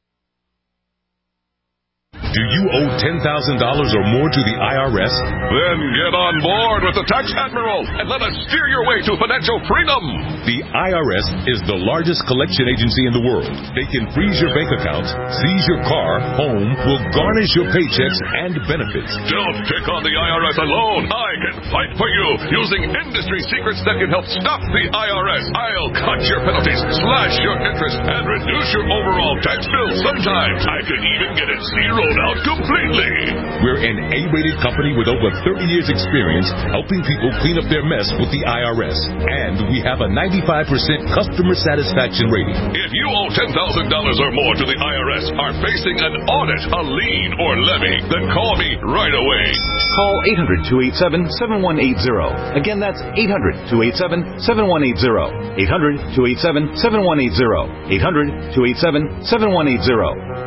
Do you owe ten thousand dollars or more to the I R S? Then get on board with the Tax Admiral and let us steer your way to financial freedom. The I R S is the largest collection agency in the world. They can freeze your bank accounts, seize your car, home, will garnish your paychecks and benefits. Don't pick on the I R S alone. I can fight for you using industry secrets that can help stop the I R S. I'll cut your penalties, slash your interest, and reduce your overall tax bill. Sometimes I can even get it zeroed out completely. We're an A-rated company with over thirty years experience helping people clean up their mess with the I R S. And we have a ninety-five percent customer satisfaction rating. If you owe ten thousand dollars or more to the I R S, are facing an audit, a lien, or levy, then call me right away. call eight hundred, two eight seven, seven one eight zero. Again, that's eight hundred, two eight seven, seven one eight zero. eight hundred, two eight seven, seven one eight zero. eight hundred, two eight seven, seven one eight zero.